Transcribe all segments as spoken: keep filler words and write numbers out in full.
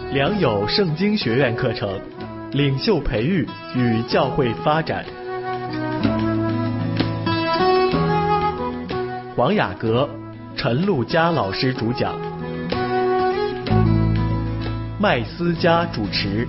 良友圣经学院课程，领袖培育与教会发展。黄雅阁、陈露佳老师主讲，麦思佳主持。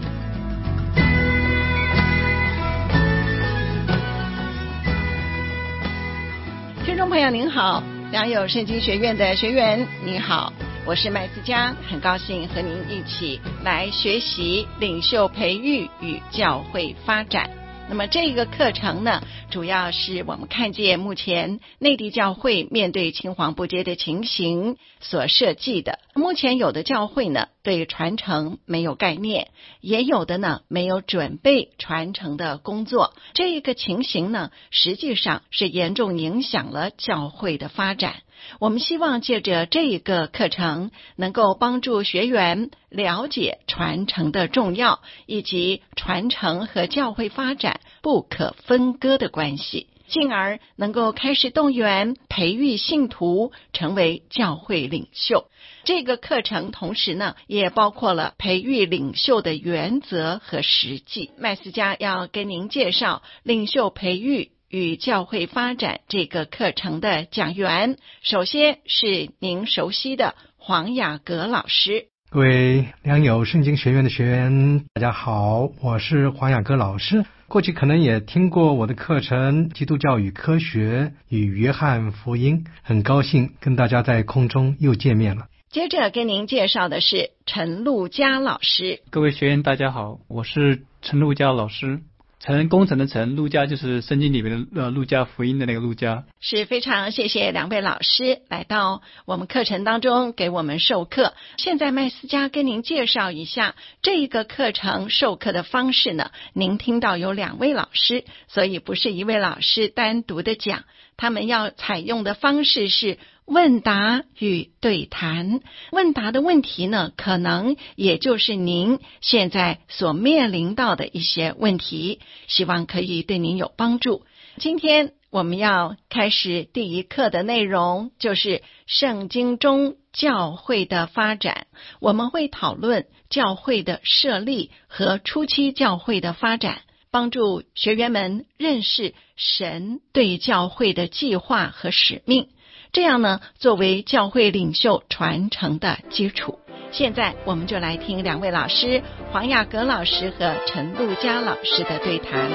听众朋友您好，良友圣经学院的学员你好，我是麦思佳，很高兴和您一起来学习领袖培育与教会发展。那么这个课程呢，主要是我们看见目前内地教会面对青黄不接的情形所设计的。目前有的教会呢，对传承没有概念，也有的呢没有准备传承的工作。这个情形呢，实际上是严重影响了教会的发展。我们希望借着这个课程，能够帮助学员了解传承的重要，以及传承和教会发展不可分割的关系，进而能够开始动员培育信徒成为教会领袖。这个课程同时呢，也包括了培育领袖的原则和实际。麦思佳要跟您介绍领袖培育与教会发展这个课程的讲员，首先是您熟悉的黄雅阁老师。 各位良友圣经学院的学员大家好，我是黄雅阁老师。过去可能也听过我的课程《基督教与科学与约翰福音》，很高兴跟大家在空中又见面了。 接着跟您介绍的是陈露佳老师。 各位学员大家好，我是陈露佳老师。陈工程的陈，路加就是圣经里面的呃路加福音的那个路加。 是非常谢谢两位老师来到我们课程当中给我们授课。现在麦思佳跟您介绍一下这个课程授课的方式呢，您听到有两位老师，所以不是一位老师单独的讲，他们要采用的方式是问答与对谈。问答的问题呢，可能也就是您现在所面临到的一些问题，希望可以对您有帮助。今天我们要开始第一课的内容，就是圣经中教会的发展。我们会讨论教会的设立和初期教会的发展，帮助学员们认识神对教会的计划和使命，这样呢，作为教会领袖传承的基础。现在我们就来听两位老师黄雅阁老师和陈露佳老师的对谈。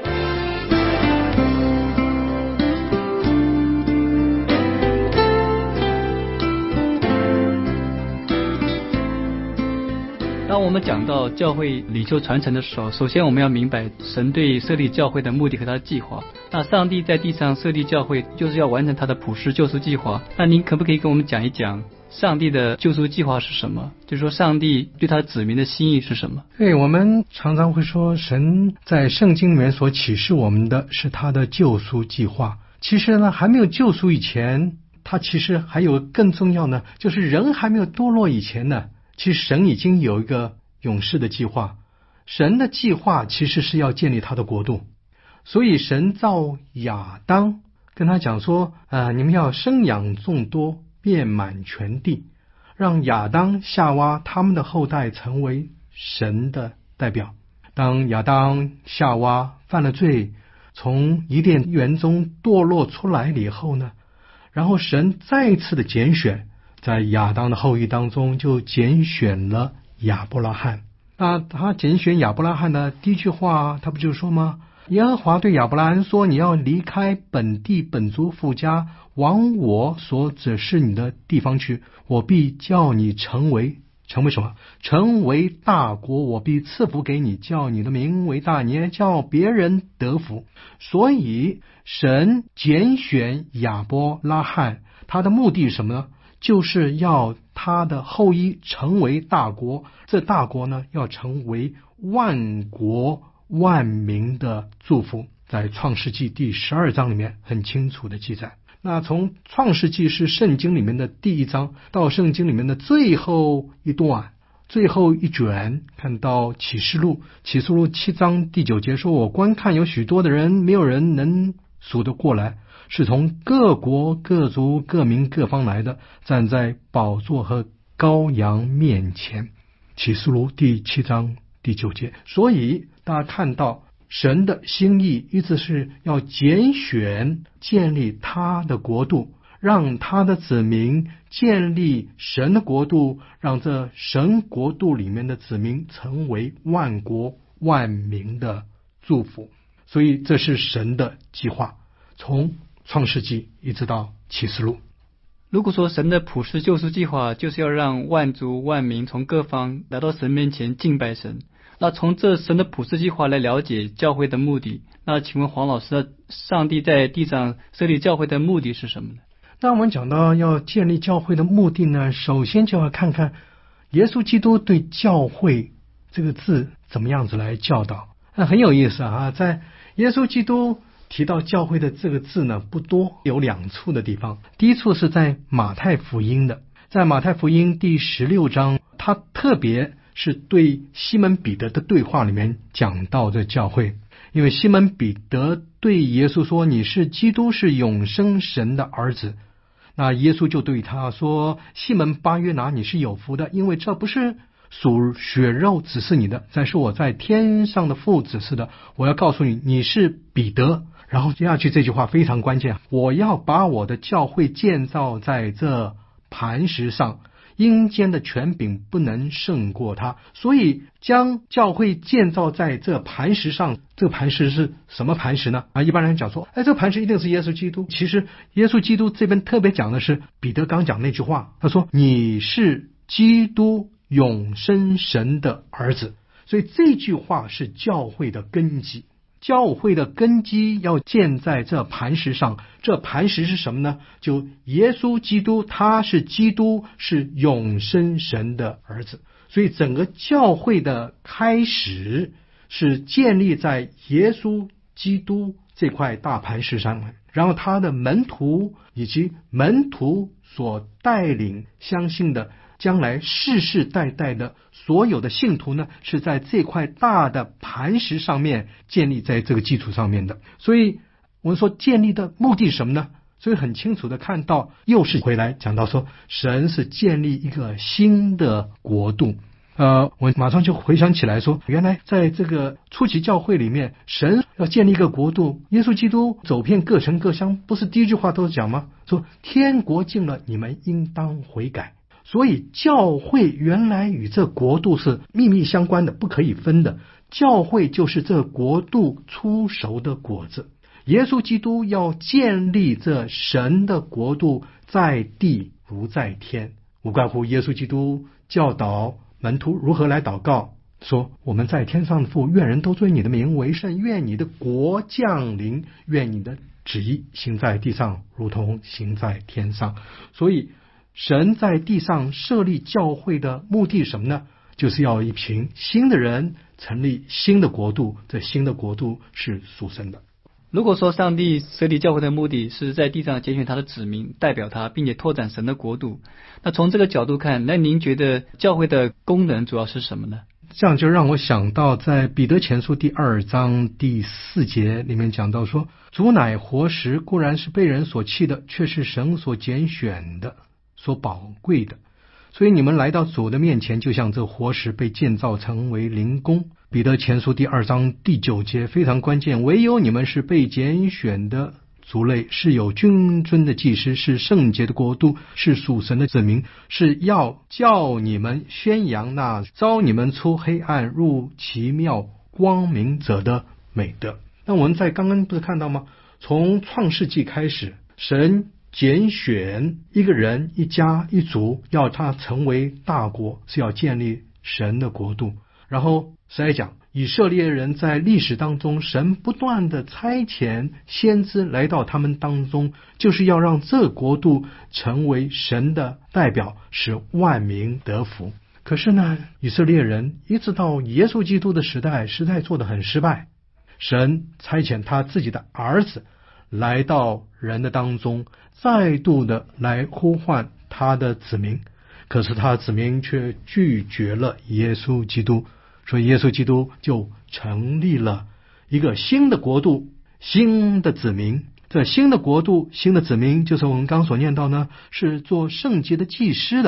当我们讲到教会领袖传承的时候，首先我们要明白神对设立教会的目的和他的计划。那上帝在地上设立教会，就是要完成他的普世救赎计划。那您可不可以跟我们讲一讲上帝的救赎计划是什么？就是说上帝对他子民的心意是什么？ 对，我们常常会说神在圣经里面所启示我们的是他的救赎计划。其实呢，还没有救赎以前，他其实还有更重要呢，就是人还没有堕落以前呢，其实神已经有一个永世的计划。神的计划其实是要建立他的国度，所以神造亚当，跟他讲说呃，你们要生养众多，遍满全地，让亚当夏娃他们的后代成为神的代表。当亚当夏娃犯了罪，从伊甸园中堕落出来了以后呢，然后神再次的拣选，在亚当的后裔当中就拣选了亚伯拉罕。那他拣选亚伯拉罕的第一句话，他不就说吗？耶和华对亚伯拉罕说，你要离开本地本族父家，往我所指示你的地方去，我必叫你成为成为什么？成为大国，我必赐福给你，叫你的名为大，你也叫别人得福。所以神拣选亚伯拉罕，他的目的是什么呢？就是要他的后裔成为大国，这大国呢，要成为万国万民的祝福。在创世纪第十二章里面很清楚的记载。那从创世纪是圣经里面的第一章，到圣经里面的最后一段，最后一卷，看到启示录，启示录七章第九节说，我观看有许多的人，没有人能数得过来，是从各国各族各民各方来的，站在宝座和羔羊面前。 启示录第七章第九节。所以大家看到神的心意一直是要拣选建立他的国度，让他的子民建立神的国度，让这神国度里面的子民成为万国万民的祝福。所以这是神的计划，从创世纪一直到启示录。 如果说神的普世救赎计划就是要让万族万民从各方来到神面前敬拜神，那从这神的普世计划来了解教会的目的，那请问黄老师，上帝在地上设立教会的目的是什么呢？ 那我们讲到要建立教会的目的呢，首先就要看看耶稣基督对教会这个字怎么样子来教导。那很有意思啊，在耶稣基督提到教会的这个字呢不多，有两处的地方。第一处是在马太福音的，在马太福音第十六章，他特别是对西门彼得的对话里面讲到这教会。因为西门彼得对耶稣说，你是基督，是永生神的儿子。那耶稣就对他说，西门巴约拿，你是有福的，因为这不是属血肉指示你的，乃是我在天上的父指示的。我要告诉你，你是彼得。然后接下去这句话非常关键，我要把我的教会建造在这磐石上，阴间的权柄不能胜过它。所以将教会建造在这磐石上，这个磐石是什么磐石呢？啊，一般人讲说，哎，这个磐石一定是耶稣基督。其实耶稣基督这边特别讲的是彼得刚讲那句话，他说你是基督，永生神的儿子。所以这句话是教会的根基，教会的根基要建在这磐石上。这磐石是什么呢？就耶稣基督，他是基督，是永生神的儿子。所以整个教会的开始是建立在耶稣基督这块大磐石上面，然后他的门徒以及门徒所带领相信的将来世世代代的所有的信徒呢，是在这块大的磐石上面建立在这个基础上面的。所以我们说建立的目的是什么呢？所以很清楚的看到，又是回来讲到说，神是建立一个新的国度。呃，我马上就回想起来说，原来在这个初期教会里面，神要建立一个国度，耶稣基督走遍各城各乡，不是第一句话都是讲吗？说天国近了，你们应当悔改。所以教会原来与这国度是密密相关的，不可以分的。教会就是这国度出熟的果子。耶稣基督要建立这神的国度，在地如在天。无怪乎耶稣基督教导门徒如何来祷告，说我们在天上的父，愿人都尊你的名为圣，愿你的国降临，愿你的旨意行在地上如同行在天上。所以神在地上设立教会的目的是什么呢？就是要一群新的人成立新的国度，这新的国度是属神的。 如果说上帝设立教会的目的是在地上拣选他的子民，代表他，并且拓展神的国度，那从这个角度看，那您觉得教会的功能主要是什么呢？ 这样就让我想到在彼得前书第二章第四节里面讲到说，主乃活石，固然是被人所弃的，却是神所拣选的，所宝贵的。所以你们来到主的面前，就像这活石被建造成为灵宫。彼得前书第二章第九节非常关键，唯有你们是被拣选的族类，是有君尊的祭司，是圣洁的国度，是属神的子民，是要叫你们宣扬那召你们出黑暗入奇妙光明者的美德。那我们在刚刚不是看到吗？从创世纪开始，神拣选一个人一家一族，要他成为大国，是要建立神的国度。然后实在讲，以色列人在历史当中，神不断的差遣先知来到他们当中，就是要让这国度成为神的代表，使万民得福。可是呢，以色列人一直到耶稣基督的时代，实在做得很失败。神差遣他自己的儿子来到人的当中，再度的来呼唤他的子民，可是他的子民却拒绝了耶稣基督，所以耶稣基督就成立了一个新的国度，新的子民。这新的国度，新的子民，就是我们刚所念到呢，是做圣洁的祭司的，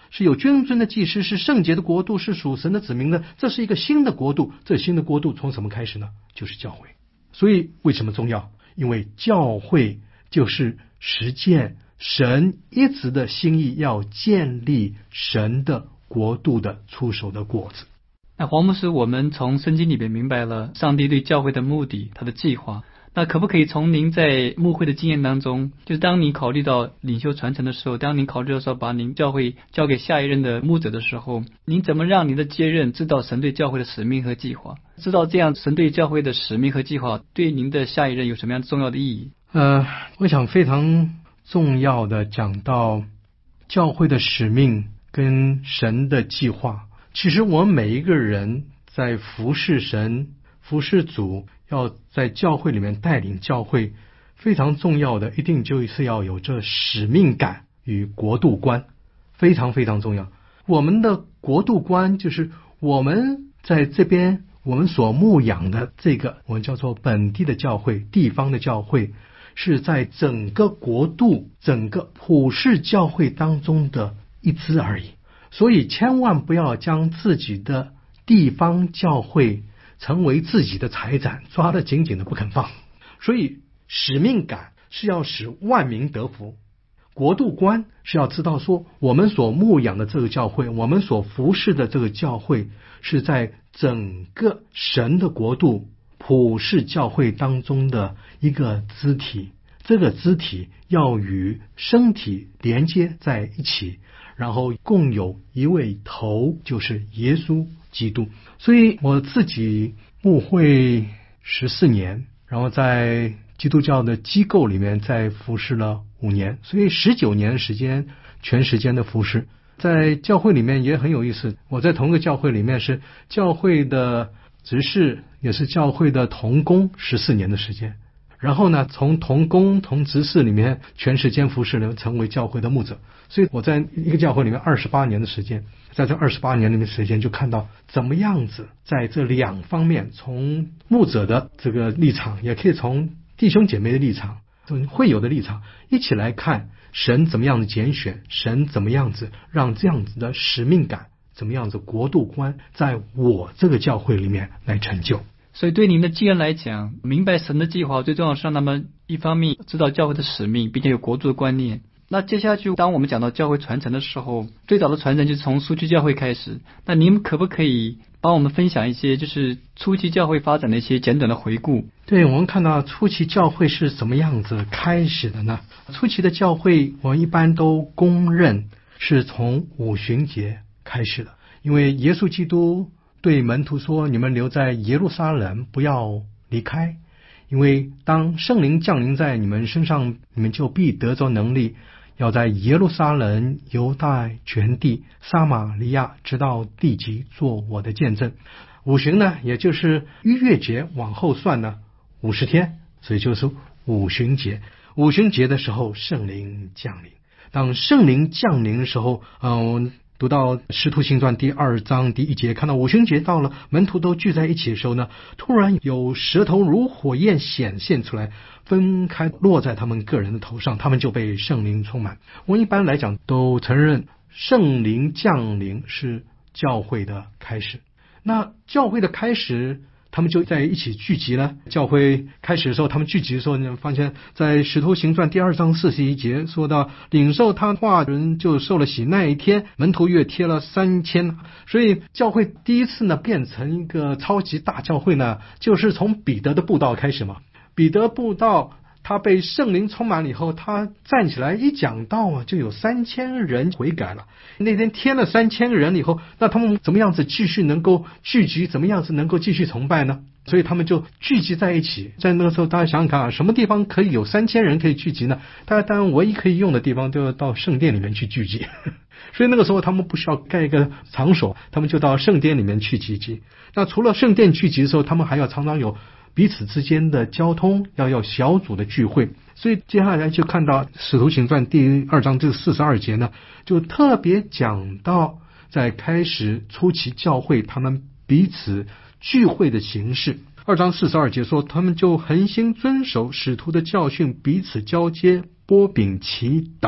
是有君尊的祭司，是圣洁的国度，是属神的子民的。这是一个新的国度，这新的国度从什么开始呢？就是教会。所以为什么重要？因为教会就是实践神一直的心意，要建立神的国度的出手的果子。 那黄牧师，我们从圣经里面明白了上帝对教会的目的，他的计划。那可不可以从您在牧会的经验当中，就是当您考虑到领袖传承的时候，当您考虑到说把您教会交给下一任的牧者的时候，您怎么让您的接任知道神对教会的使命和计划，知道这样神对教会的使命和计划对您的下一任有什么样重要的意义？ 呃，我想非常重要的讲到教会的使命跟神的计划。其实我们每一个人在服侍神、服侍主，要在教会里面带领教会，非常重要的一定就是要有这使命感与国度观，非常非常重要。我们的国度观就是我们在这边我们所牧养的这个我们叫做本地的教会、地方的教会，是在整个国度、整个普世教会当中的一支而已。所以千万不要将自己的地方教会成为自己的财产，抓得紧紧的不肯放。所以使命感是要使万民得福，国度观是要知道说我们所牧养的这个教会，我们所服侍的这个教会是在整个神的国度普世教会当中的一个肢体，这个肢体要与身体连接在一起，然后共有一位头，就是耶稣基督。所以我自己牧会十四年，然后在基督教的机构里面再服侍了五年，所以十九年时间全时间的服侍。在教会里面也很有意思，我在同一个教会里面是教会的执事，也是教会的同工十四年的时间。然后呢，从同工同执事里面全时间服侍，成为教会的牧者。所以我在一个教会里面二十八年的时间，在这二十八年里面时间就看到怎么样子在这两方面，从牧者的这个立场，也可以从弟兄姐妹的立场，从会友的立场一起来看神怎么样的拣选，神怎么样子让这样子的使命感，怎么样子国度观在我这个教会里面来成就。 所以对您的继任来讲，明白神的计划最重要是让他们一方面知道教会的使命，并且有国度的观念。那接下去当我们讲到教会传承的时候，最早的传承就是从初期教会开始。那您可不可以帮我们分享一些就是初期教会发展的一些简短的回顾？ 对，我们看到初期教会是怎么样子开始的呢？初期的教会我们一般都公认是从五旬节开始的，因为耶稣基督对门徒说，你们留在耶路撒冷，不要离开，因为当圣灵降临在你们身上，你们就必得着能力，要在耶路撒冷、犹大全地、撒玛利亚直到地极做我的见证。五旬呢，也就是逾越节往后算呢五十天，所以就是五旬节。五旬节的时候圣灵降临，当圣灵降临的时候，嗯、呃读到使徒行传第二章第一节，看到五旬节到了，门徒都聚在一起的时候呢，突然有舌头如火焰显现出来，分开落在他们个人的头上，他们就被圣灵充满。我一般来讲都承认圣灵降临是教会的开始。那教会的开始，他们就在一起聚集了。教会开始的时候，他们聚集的时候，你发现在使徒行传第二章四十一节说到，领受他话人就受了洗，那一天门徒约贴了三千。所以教会第一次呢变成一个超级大教会呢，就是从彼得的布道开始嘛。彼得布道他被圣灵充满了以后，他站起来一讲道啊，就有三千人悔改了。那天添了三千个人以后，那他们怎么样子继续能够聚集，怎么样子能够继续崇拜呢？所以他们就聚集在一起。在那个时候大家想想看啊，什么地方可以有三千人可以聚集呢？大家当然唯一可以用的地方就要到圣殿里面去聚集。所以那个时候他们不需要盖一个场所，他们就到圣殿里面去聚集。那除了圣殿聚集的时候，他们还要常常有彼此之间的交通，要有小组的聚会。所以接下来就看到使徒行传第二章这四十二节呢，就特别讲到在开始初期教会他们彼此聚会的形式。二章四十二节说，他们就恒心遵守使徒的教训，彼此交接，擘饼祈祷。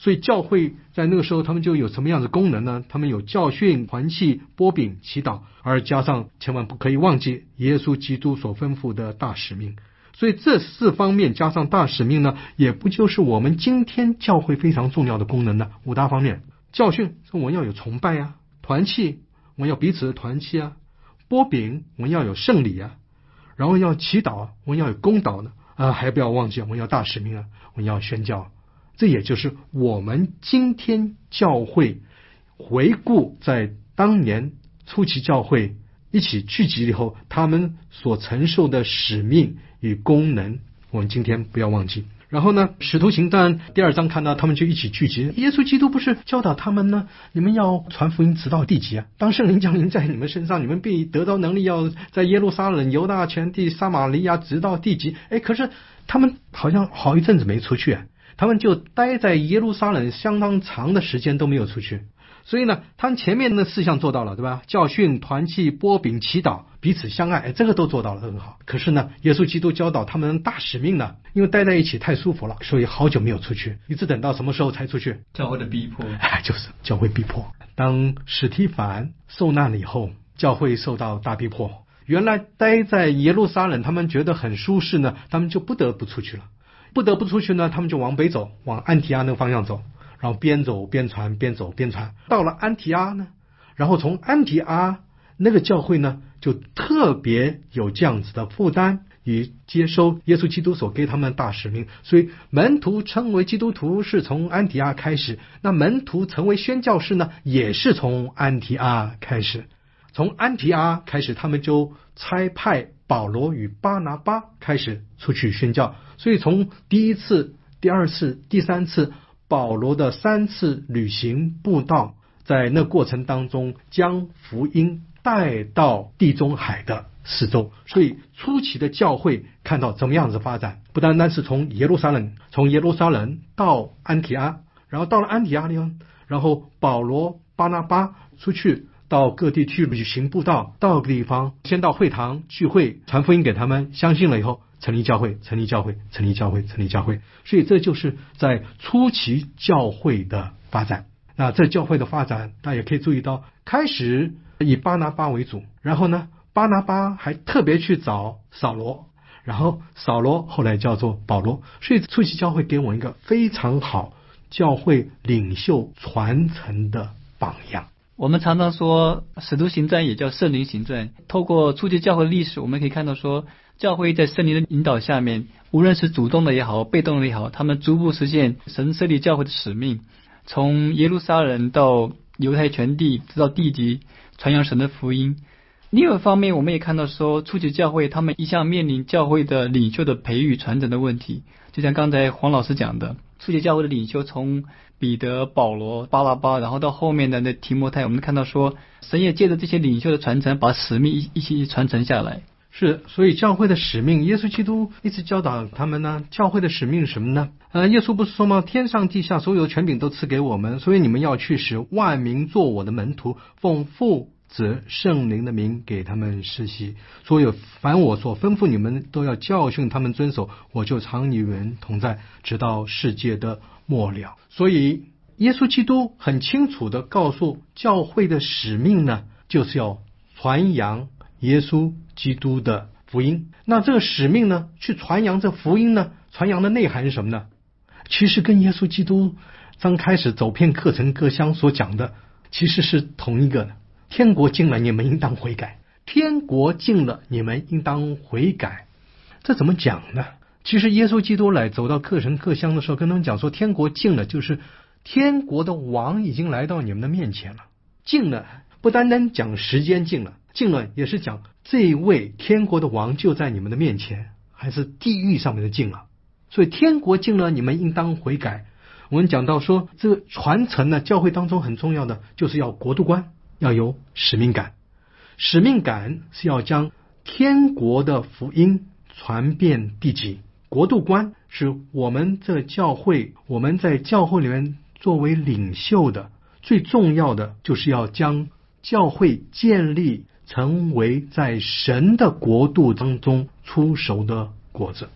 所以教会在那个时候他们就有什么样的功能呢？他们有教训、团契、拨饼、祈祷，而加上千万不可以忘记耶稣基督所吩咐的大使命。所以这四方面加上大使命呢，也不就是我们今天教会非常重要的功能呢？五大方面：教训，我们要有崇拜啊；团契，我们要彼此的团契啊；拨饼，我们要有圣礼啊；然后要祈祷，我们要有公祷呢。啊，还不要忘记我们要大使命啊，我们要宣教。这也就是我们今天教会回顾在当年初期教会一起聚集以后，他们所承受的使命与功能，我们今天不要忘记。然后呢，使徒行传第二章看到他们就一起聚集，耶稣基督不是教导他们呢，你们要传福音直到地极啊，当圣灵降临在你们身上，你们必得到能力，要在耶路撒冷、犹大全地、撒玛利亚直到地极。哎，可是他们好像好一阵子没出去啊，他们就待在耶路撒冷相当长的时间都没有出去。所以呢，他们前面的四项做到了，对吧？教训、团契、拨饼、祈祷，彼此相爱，哎，这个都做到了，很好。可是呢，耶稣基督教导他们大使命呢，因为待在一起太舒服了，所以好久没有出去，一直等到什么时候才出去？ 教会的逼迫， 哎，就是教会逼迫。当史提反受难了以后，教会受到大逼迫。原来待在耶路撒冷，他们觉得很舒适呢，他们就不得不出去了。不得不出去呢，他们就往北走，往安提阿那个方向走。然后边走边传，边走边传，到了安提阿呢，然后从安提阿那个教会呢，就特别有这样子的负担与接收耶稣基督所给他们的大使命。所以门徒称为基督徒是从安提阿开始，那门徒成为宣教士呢，也是从安提阿开始。从安提阿开始，他们就差派保罗与巴拿巴开始出去宣教。所以从第一次、第二次、第三次保罗的三次旅行布道，在那过程当中将福音带到地中海的四周。所以初期的教会看到怎么样子发展，不单单是从耶路撒冷从耶路撒冷到安提阿，然后到了安提阿呢，然后保罗巴拿巴出去到各地去旅行布道，到个地方先到会堂聚会，传福音给他们，相信了以后成立教会，成立教会，成立教会，成立教会。所以这就是在初期教会的发展。那这教会的发展，大家也可以注意到，开始以巴拿巴为主，然后呢，巴拿巴还特别去找扫罗，然后扫罗后来叫做保罗。所以初期教会给我一个非常好教会领袖传承的榜样。 我们常常说使徒行传也叫圣灵行传，透过初期教会历史，我们可以看到说，教会在圣灵的引导下面，无论是主动的也好，被动的也好，他们逐步实现神设立教会的使命，从耶路撒冷到犹太全地，直到地极，传扬神的福音。另外一方面，我们也看到说，初期教会他们一向面临教会的领袖的培育传承的问题，就像刚才黄老师讲的，初期教会的领袖从彼得、保罗、巴拉巴，然后到后面的那提摩太，我们看到说，神也借着这些领袖的传承，把使命一一起传承下来。 是，所以教会的使命，耶稣基督一直教导他们呢。教会的使命是什么呢？呃，耶稣不是说吗？天上地下所有的权柄都赐给我们，所以你们要去使万民做我的门徒，奉父子圣灵的名给他们施洗，所有凡我所吩咐你们都要教训他们遵守，我就常与你们同在，直到世界的末了。所以耶稣基督很清楚地告诉教会的使命呢，就是要传扬耶稣基督的福音。那这个使命呢，去传扬这福音呢，传扬的内涵是什么呢？其实跟耶稣基督刚开始走遍各城各乡所讲的其实是同一个的。天国近了，你们应当悔改。天国近了，你们应当悔改。这怎么讲呢？其实耶稣基督来走到各城各乡的时候，跟他们讲说，天国近了，就是天国的王已经来到你们的面前了。近了不单单讲时间近了，近了也是讲这位天国的王就在你们的面前，还是地狱上面的近了。所以天国近了，你们应当悔改。我们讲到说，这个传承呢，教会当中很重要的就是要国度观，要有使命感。使命感是要将天国的福音传遍地极，国度观是我们这教会，我们在教会里面作为领袖的最重要的，就是要将教会建立成为在神的国度当中出熟的果子。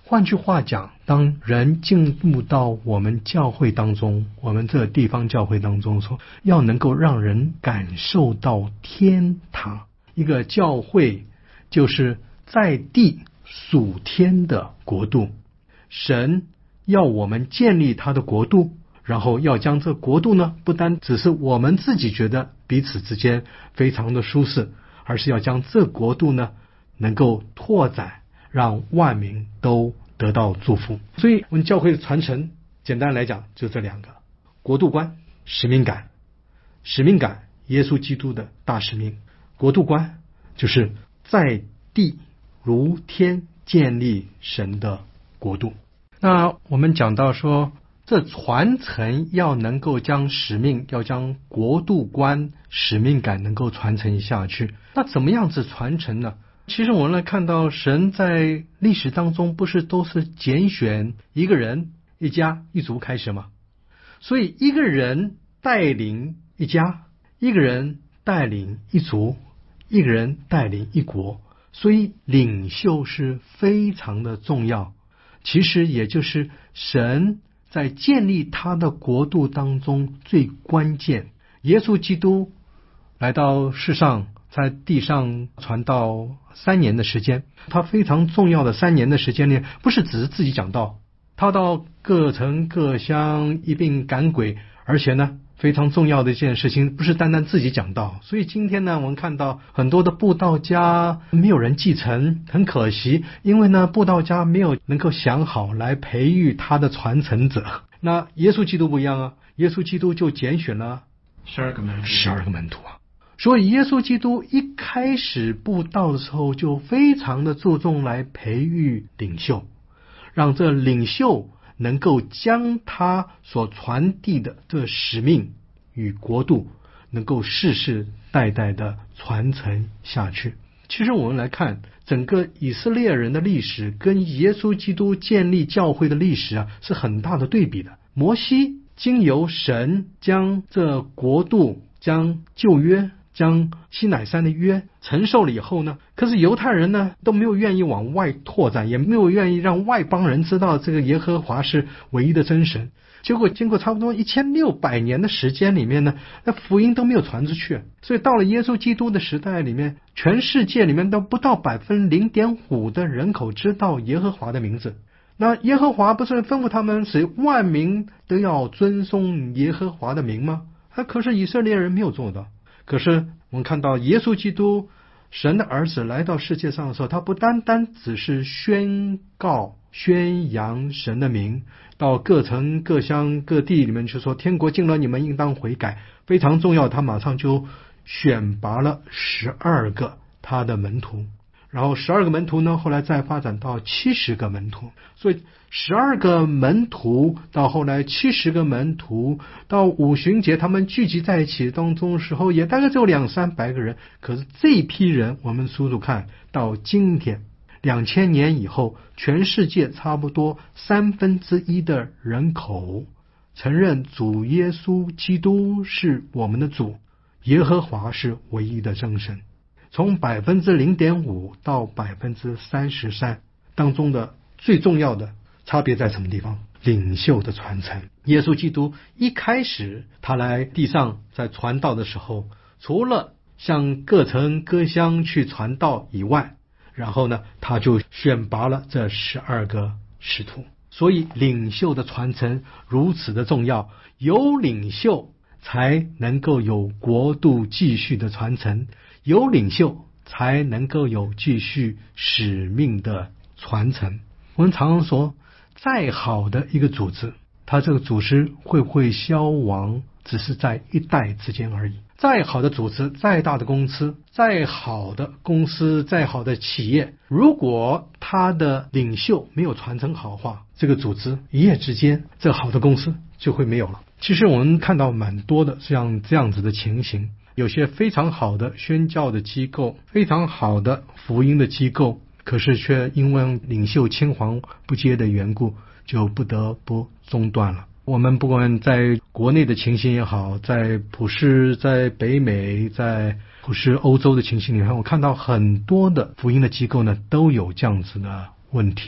换句话讲，当人进入到我们教会当中，我们这个地方教会当中说，要能够让人感受到天堂。一个教会就是在地属天的国度，神要我们建立他的国度，然后要将这国度呢，不单只是我们自己觉得彼此之间非常的舒适，而是要将这国度呢能够拓展，让万民都得到祝福。所以我们教会的传承简单来讲就这两个：国度观、使命感。使命感，耶稣基督的大使命；国度观就是在地如天建立神的国度。那我们讲到说，这传承要能够将使命，要将国度观、使命感能够传承下去。那怎么样子传承呢？其实我们来看到，神在历史当中不是都是拣选一个人、一家、一族开始吗？所以一个人带领一家，一个人带领一族，一个人带领一国，所以领袖是非常的重要。其实也就是神在建立他的国度当中最关键。耶稣基督来到世上，在地上传道三年的时间，他非常重要的三年的时间里，不是只是自己讲道，他到各城各乡一并赶鬼，而且呢非常重要的一件事情，不是单单自己讲道。所以今天呢，我们看到很多的布道家没有人继承，很可惜，因为呢，布道家没有能够想好来培育他的传承者。那耶稣基督不一样啊，耶稣基督就拣选了十二个门徒， 十二个门徒啊。所以耶稣基督一开始布道的时候，就非常的注重来培育领袖，让这领袖能够将他所传递的这使命与国度能够世世代代的传承下去。其实我们来看整个以色列人的历史跟耶稣基督建立教会的历史啊，是很大的对比的。摩西经由神将这国度，将旧约，将西乃山的约承受了以后呢，可是犹太人呢都没有愿意往外拓展，也没有愿意让外邦人知道这个耶和华是唯一的真神。结果经过差不多一千六百年的时间里面呢，那福音都没有传出去。所以到了耶稣基督的时代里面，全世界里面都不到百分零点五的人口知道耶和华的名字。那耶和华不是吩咐他们使万民都要尊崇耶和华的名吗？啊，可是以色列人没有做到。可是我们看到耶稣基督神的儿子来到世界上的时候，他不单单只是宣告宣扬神的名，到各城各乡各地里面去说天国近了，你们应当悔改。非常重要，他马上就选拔了十二个他的门徒，然后十二个门徒呢，后来再发展到七十个门徒。所以十二个门徒到后来七十个门徒，到五旬节他们聚集在一起当中的时候，也大概只有两三百个人。可是这批人，我们数数看，到今天两千年以后，全世界差不多三分之一的人口承认主耶稣基督是我们的主，耶和华是唯一的真神。从百分之零点五到百分之三十三当中的最重要的差别在什么地方？领袖的传承。耶稣基督一开始他来地上在传道的时候，除了向各城各乡去传道以外，然后呢，他就选拔了这十二个使徒。所以领袖的传承如此的重要，有领袖才能够有国度继续的传承，有领袖才能够有继续使命的传承。我们常常说，再好的一个组织，它这个组织会不会消亡，只是在一代之间而已。再好的组织，再大的公司，再好的公司，再好的企业，如果它的领袖没有传承好的话，这个组织一夜之间，这好的公司就会没有了。其实我们看到蛮多的像这样子的情形，有些非常好的宣教的机构，非常好的福音的机构，可是却因为领袖青黄不接的缘故，就不得不中断了。我们不管在国内的情形也好，在普世，在北美，在普世欧洲的情形里面，我看到很多的福音的机构呢，都有这样子的问题。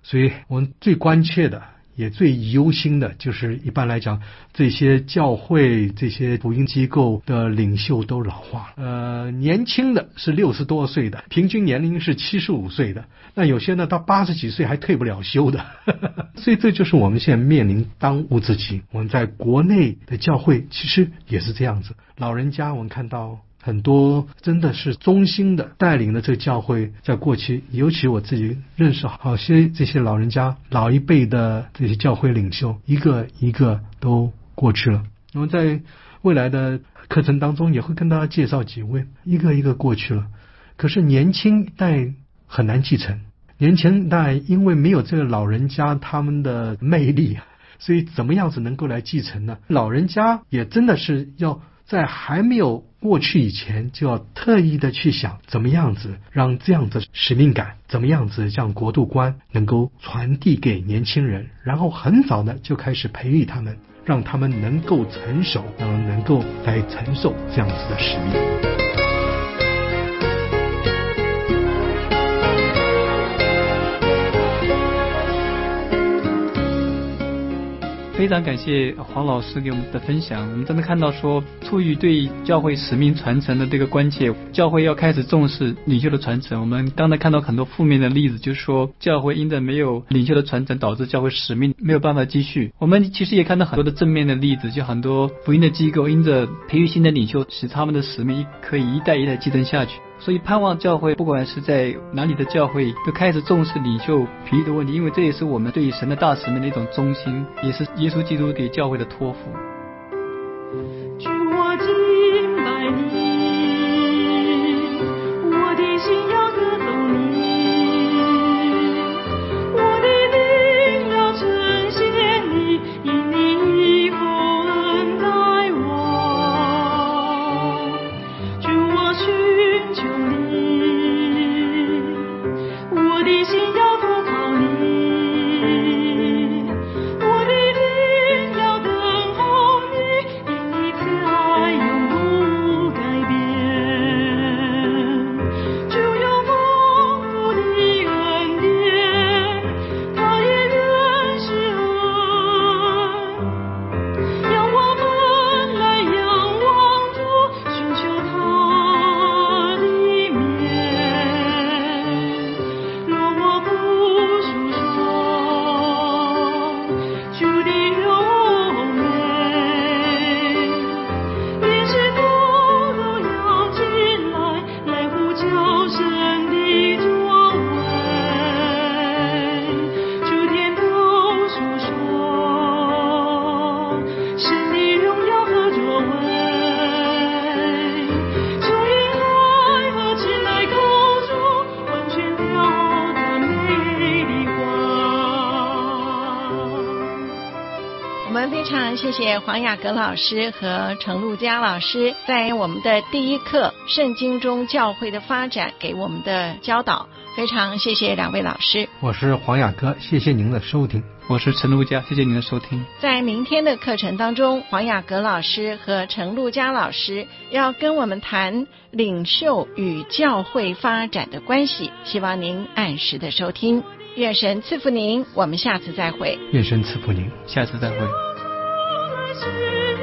所以我们最关切的也最忧心的就是一般来讲，这些教会这些福音机构的领袖都老化了，呃，年轻的是六十多岁的，平均年龄是七十五岁的，那有些呢到八十几岁还退不了休的所以这就是我们现在面临当务之急。我们在国内的教会其实也是这样子，老人家我们看到很多真的是忠心的带领的这个教会，在过去尤其我自己认识好些这些老人家，老一辈的这些教会领袖一个一个都过去了。那么在未来的课程当中也会跟大家介绍几位，一个一个过去了。可是年轻一代很难继承，年轻一代因为没有这个老人家他们的魅力，所以怎么样子能够来继承呢？老人家也真的是要在还没有过去以前，就要特意的去想怎么样子让这样的使命感，怎么样子让国度观能够传递给年轻人，然后很早的就开始培育他们，让他们能够成熟，然后能够来承受这样子的使命。 非常感谢黄老师给我们的分享，我们真的看到说，出于对教会使命传承的这个关切，教会要开始重视领袖的传承。我们刚才看到很多负面的例子，就是说教会因着没有领袖的传承，导致教会使命没有办法继续。我们其实也看到很多的正面的例子，就很多福音的机构因着培育新的领袖，使他们的使命可以一代一代继承下去。所以盼望教会不管是在哪里的教会都开始重视领袖培育的问题，因为这也是我们对于神的大使命的一种忠心，也是耶稣基督给教会的托付。 主，我敬拜你，我的心要歌颂你，我的灵要称谢你，因你厚恩待我。主，我寻求你，我的心要投靠你，我的灵要等候你，因你慈爱永不改变。主有丰富的恩典，他也原是恩，让我们来仰望主，寻求他的面。若我不述说主的柔美，连石头都要进来，来呼叫神的作为。诸天都述说神的荣耀和作为，从云来和亲来口中，完全了赞美的话。 我们非常谢谢黄雅阁老师和程路佳老师在我们的第一课《圣经中教会的发展》给我们的教导，非常谢谢两位老师。 我是黄雅阁，谢谢您的收听。 我是陈路佳，谢谢您的收听。 在明天的课程当中，黄雅阁老师和程路佳老师要跟我们谈领袖与教会发展的关系，希望您按时的收听。愿神赐福您，我们下次再会。 愿神赐福您。 下次再会。 是